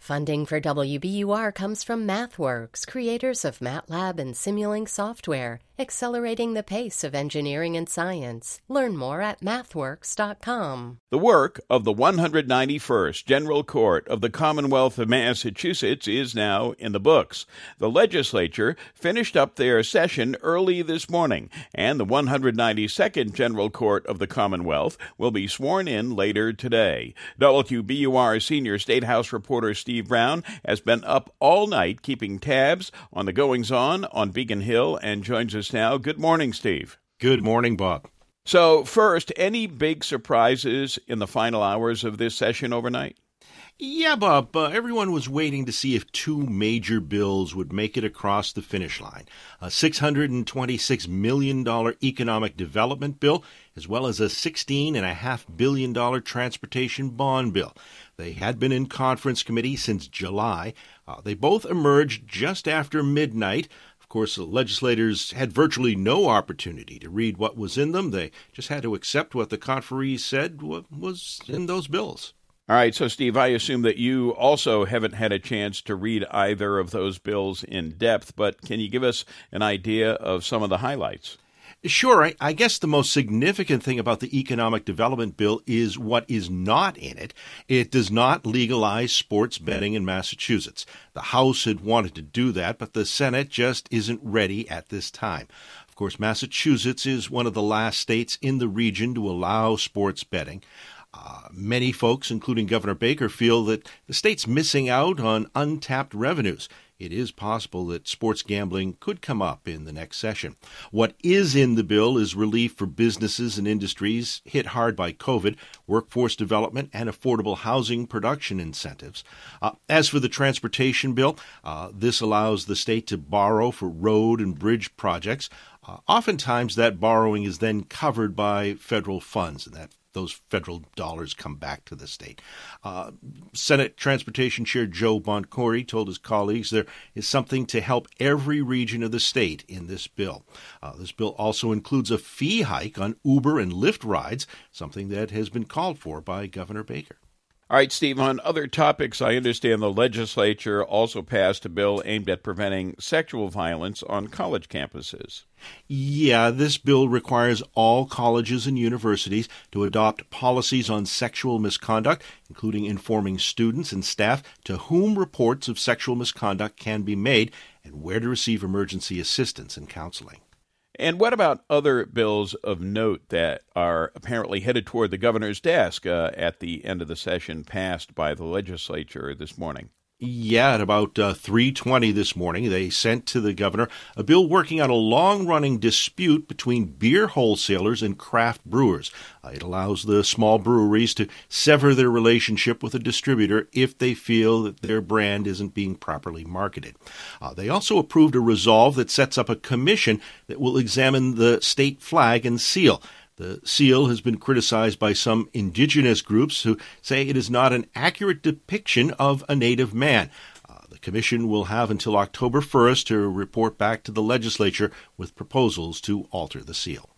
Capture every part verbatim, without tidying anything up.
Funding for W B U R comes from MathWorks, creators of MATLAB and Simulink software, accelerating the pace of engineering and science. Learn more at mathworks dot com. The work of the one hundred ninety-first General Court of the Commonwealth of Massachusetts is now in the books. The legislature finished up their session early this morning, and the one hundred ninety-second General Court of the Commonwealth will be sworn in later today. W B U R senior State House reporter Steve Brown has been up all night keeping tabs on the goings-on on Beacon Hill and joins us now. Good morning, Steve. Good morning, Bob. So first, any big surprises in the final hours of this session overnight? Yeah, Bob, uh, everyone was waiting to see if two major bills would make it across the finish line. A six hundred twenty-six million dollars economic development bill, as well as a sixteen point five billion dollars transportation bond bill. They had been in conference committee since July. Uh, they both emerged just after midnight. Of course, the legislators had virtually no opportunity to read what was in them. They just had to accept what the conferees said was in those bills. All right, so Steve, I assume that you also haven't had a chance to read either of those bills in depth, but can you give us an idea of some of the highlights? Sure. I, I guess the most significant thing about the Economic Development Bill is what is not in it. It does not legalize sports betting in Massachusetts. The House had wanted to do that, but the Senate just isn't ready at this time. Of course, Massachusetts is one of the last states in the region to allow sports betting. Uh, many folks, including Governor Baker, feel that the state's missing out on untapped revenues. It is possible that sports gambling could come up in the next session. What is in the bill is relief for businesses and industries hit hard by COVID, workforce development, and affordable housing production incentives. Uh, as for the transportation bill, uh, this allows the state to borrow for road and bridge projects. Uh, oftentimes, that borrowing is then covered by federal funds, and that those federal dollars come back to the state. Uh, Senate Transportation Chair Joe Boncory told his colleagues there is something to help every region of the state in this bill. Uh, this bill also includes a fee hike on Uber and Lyft rides, something that has been called for by Governor Baker. All right, Steve, on other topics, I understand the legislature also passed a bill aimed at preventing sexual violence on college campuses. Yeah, this bill requires all colleges and universities to adopt policies on sexual misconduct, including informing students and staff to whom reports of sexual misconduct can be made and where to receive emergency assistance and counseling. And what about other bills of note that are apparently headed toward the governor's desk uh, at the end of the session passed by the legislature this morning? Yeah, at about uh, three twenty this morning, they sent to the governor a bill working on a long-running dispute between beer wholesalers and craft brewers. Uh, it allows the small breweries to sever their relationship with a distributor if they feel that their brand isn't being properly marketed. Uh, they also approved a resolve that sets up a commission that will examine the state flag and seal. The seal has been criticized by some indigenous groups who say it is not an accurate depiction of a native man. Uh, the commission will have until October first to report back to the legislature with proposals to alter the seal.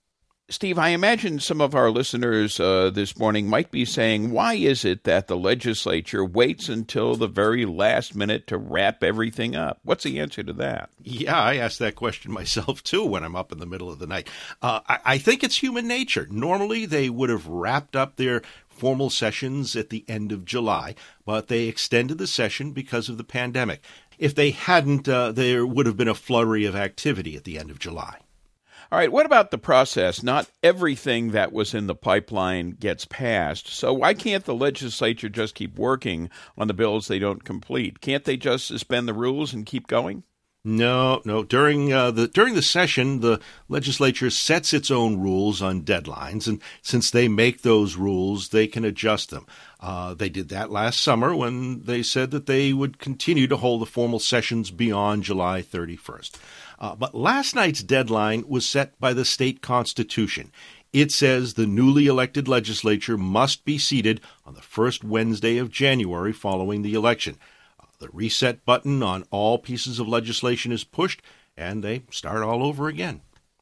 Steve, I imagine some of our listeners uh, this morning might be saying, why is it that the legislature waits until the very last minute to wrap everything up? What's the answer to that? Yeah, I ask that question myself, too, when I'm up in the middle of the night. Uh, I, I think it's human nature. Normally, they would have wrapped up their formal sessions at the end of July, but they extended the session because of the pandemic. If they hadn't, uh, there would have been a flurry of activity at the end of July. All right, what about the process? Not everything that was in the pipeline gets passed, so why can't the legislature just keep working on the bills they don't complete? Can't they just suspend the rules and keep going? No, no. During uh, the during the session, the legislature sets its own rules on deadlines, and since they make those rules, they can adjust them. Uh, they did that last summer when they said that they would continue to hold the formal sessions beyond July thirty-first. Uh, but last night's deadline was set by the state constitution. It says the newly elected legislature must be seated on the first Wednesday of January following the election. Uh, the reset button on all pieces of legislation is pushed, and they start all over again.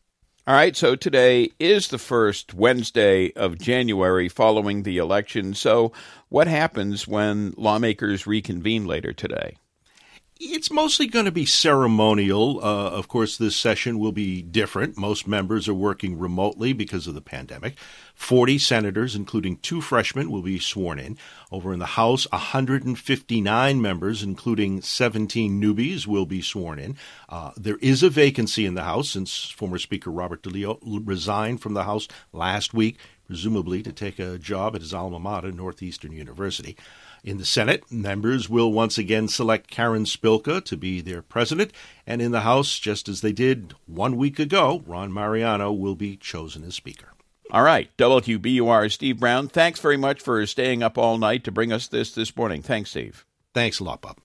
All right, so today is the first Wednesday of January following the election. So what happens when lawmakers reconvene later today? It's mostly going to be ceremonial. Uh, of course, this session will be different. Most members are working remotely because of the pandemic. forty senators, including two freshmen, will be sworn in. Over in the House, one hundred fifty-nine members, including seventeen newbies, will be sworn in. Uh, there is a vacancy in the House since former Speaker Robert DeLeo resigned from the House last week, presumably to take a job at his alma mater, Northeastern University. In the Senate, members will once again select Karen Spilka to be their president. And in the House, just as they did one week ago, Ron Mariano will be chosen as Speaker. All right. W B U R's Steve Brown, thanks very much for staying up all night to bring us this this morning. Thanks, Steve. Thanks a lot, Bob.